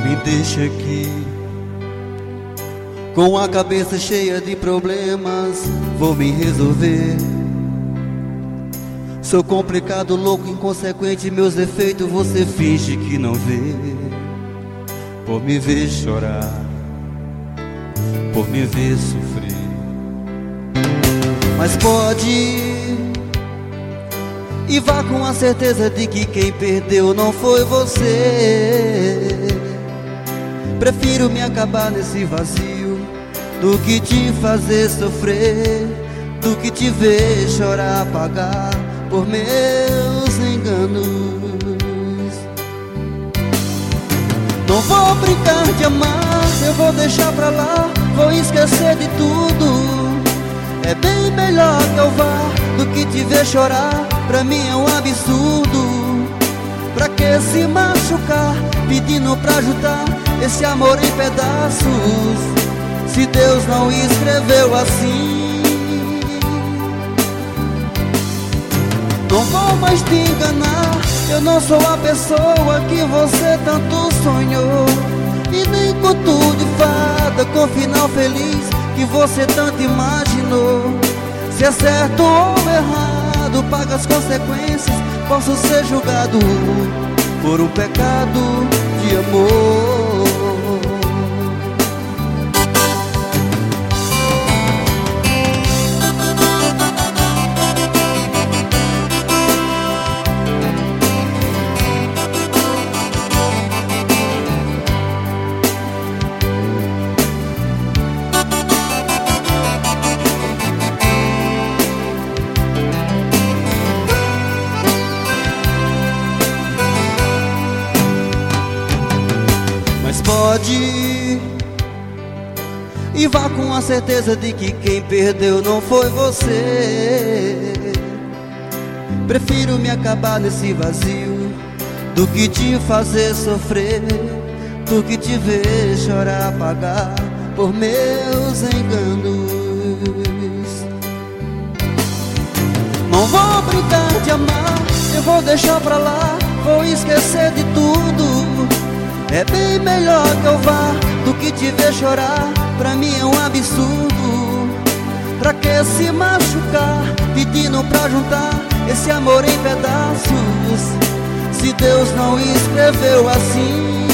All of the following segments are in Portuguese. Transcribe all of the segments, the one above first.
me deixa aqui com a cabeça cheia de problemas, vou me resolver. Sou complicado, louco, inconsequente, meus defeitos você finge que não vê. Por me ver chorar, por me ver sofrer. Mas pode ir e vá com a certeza de que quem perdeu não foi você. Prefiro me acabar nesse vazio do que te fazer sofrer, do que te ver chorar, pagar por meus enganos. Não vou brincar de amar, eu vou deixar pra lá, vou esquecer de tudo. É bem melhor que eu vá do que te ver chorar, pra mim é um absurdo. Pra que se machucar, pedindo pra ajudar esse amor em pedaços, se Deus não escreveu assim? Não vou mais te enganar, eu não sou a pessoa que você tanto sonhou, e nem conto de fada com final feliz que você tanto imaginou. Se é certo ou errado, paga as consequências, posso ser julgado por um pecado de amor. Pode ir e vá com a certeza de que quem perdeu não foi você. Prefiro me acabar nesse vazio do que te fazer sofrer, do que te ver chorar, pagar por meus enganos. Não vou brincar de amar, eu vou deixar pra lá, vou esquecer de tudo. É bem melhor que eu vá do que te ver chorar, pra mim é um absurdo. Pra que se machucar, pedindo pra juntar esse amor em pedaços, se Deus não escreveu assim?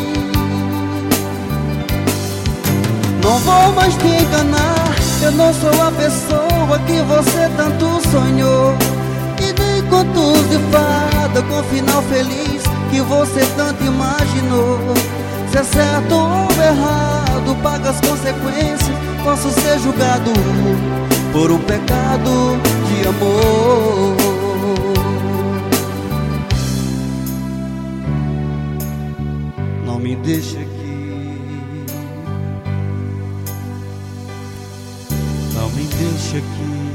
Não vou mais te enganar, eu não sou a pessoa que você tanto sonhou, e nem contos de fada com final feliz que você tanto imaginou. Se é certo ou errado, paga as consequências, posso ser julgado por um pecado de amor. Não me deixa aqui, não me deixa aqui.